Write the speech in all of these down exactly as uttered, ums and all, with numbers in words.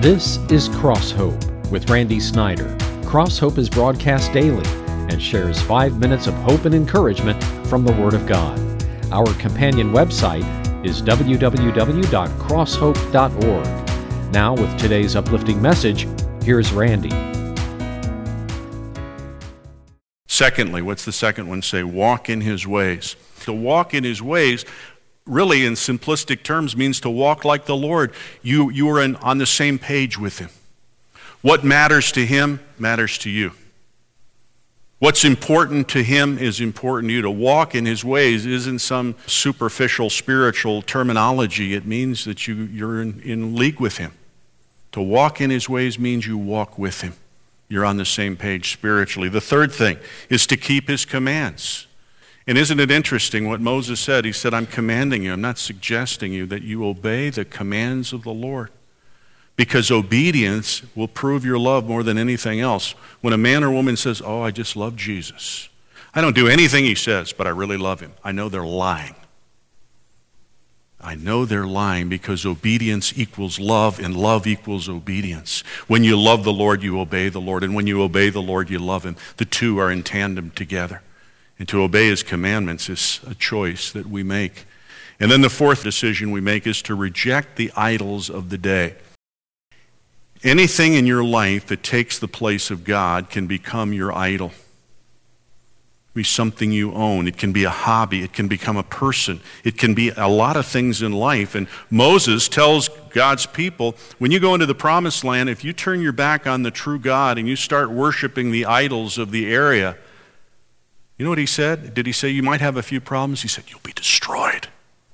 This is Cross Hope with Randy Snyder. Cross Hope is broadcast daily and shares five minutes of hope and encouragement from the Word of God. Our companion website is w w w dot cross hope dot org. Now, with today's uplifting message, here's Randy. Secondly, what's the second one say? Walk in His ways. To walk in His ways, really in simplistic terms, means to walk like the Lord. You, you are in, on the same page with Him. What matters to Him matters to you. What's important to Him is important to you. To walk in His ways isn't some superficial spiritual terminology. It means that you, you're in, in league with Him. To walk in His ways means you walk with Him. You're on the same page spiritually. The third thing is to keep His commands. And isn't it interesting what Moses said? He said, I'm commanding you, I'm not suggesting you that you obey the commands of the Lord. Because obedience will prove your love more than anything else. When a man or woman says, oh, I just love Jesus. I don't do anything He says, but I really love Him. I know they're lying. I know they're lying because obedience equals love and love equals obedience. When you love the Lord, you obey the Lord. And when you obey the Lord, you love Him. The two are in tandem together. And to obey His commandments is a choice that we make. And then the fourth decision we make is to reject the idols of the day. Anything in your life that takes the place of God can become your idol. It can be something you own. It can be a hobby. It can become a person. It can be a lot of things in life. And Moses tells God's people, when you go into the promised land, if you turn your back on the true God and you start worshiping the idols of the area, you know what he said? Did he say you might have a few problems? He said, you'll be destroyed.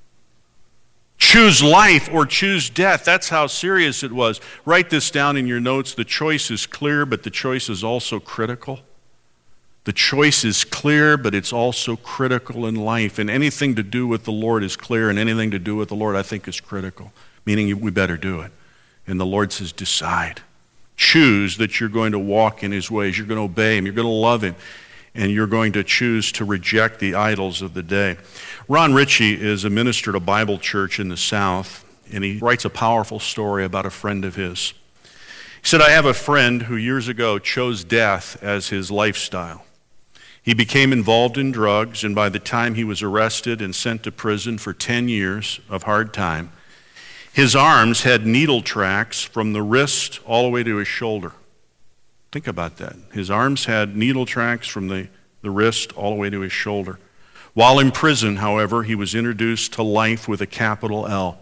Choose life or choose death. That's how serious it was. Write this down in your notes. The choice is clear, but the choice is also critical. The choice is clear, but it's also critical in life. And anything to do with the Lord is clear, and anything to do with the Lord I think is critical, meaning we better do it. And the Lord says, decide. Choose that you're going to walk in His ways. You're going to obey Him. You're going to love Him. And you're going to choose to reject the idols of the day. Ron Ritchie is a minister at a Bible church in the South, and he writes a powerful story about a friend of his. He said, I have a friend who years ago chose death as his lifestyle. He became involved in drugs, and by the time he was arrested and sent to prison for ten years of hard time, his arms had needle tracks from the wrist all the way to his shoulder. Think about that. His arms had needle tracks from the, the wrist all the way to his shoulder. While in prison, however, he was introduced to life with a capital L,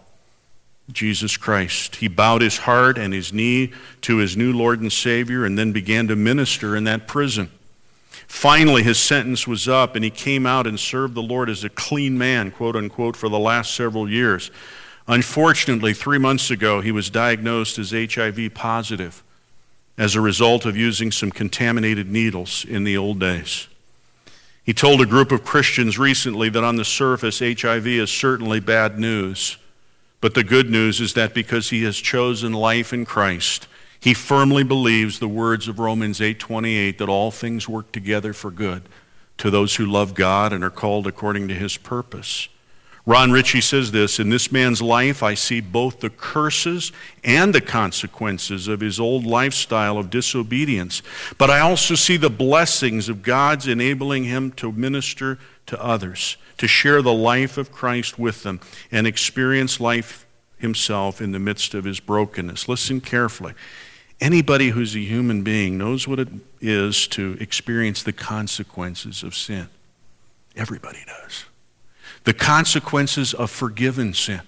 Jesus Christ. He bowed his heart and his knee to his new Lord and Savior and then began to minister in that prison. Finally, his sentence was up and he came out and served the Lord as a clean man, quote unquote, for the last several years. Unfortunately, three months ago, he was diagnosed as H I V positive as a result of using some contaminated needles in the old days. He told a group of Christians recently that on the surface, H I V is certainly bad news. But the good news is that because he has chosen life in Christ, he firmly believes the words of Romans eight twenty-eight, that all things work together for good to those who love God and are called according to His purpose. Ron Ritchie says this, in this man's life, I see both the curses and the consequences of his old lifestyle of disobedience, but I also see the blessings of God's enabling him to minister to others, to share the life of Christ with them, and experience life himself in the midst of his brokenness. Listen carefully. Anybody who's a human being knows what it is to experience the consequences of sin. Everybody does. The consequences of forgiven sin.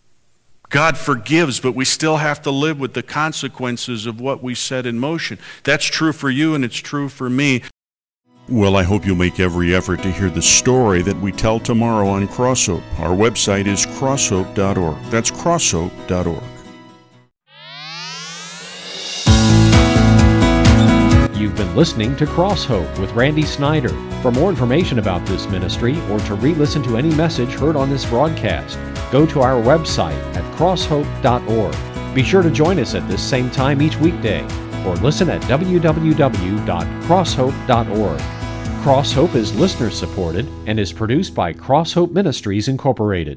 God forgives, but we still have to live with the consequences of what we set in motion. That's true for you and it's true for me. Well, I hope you'll make every effort to hear the story that we tell tomorrow on Cross Hope. Our website is cross hope dot org. That's cross hope dot org. You've been listening to Cross Hope with Randy Snyder. For more information about this ministry or to re-listen to any message heard on this broadcast, go to our website at cross hope dot org. Be sure to join us at this same time each weekday or listen at w w w dot cross hope dot org. Cross Hope is listener supported and is produced by Cross Hope Ministries Incorporated.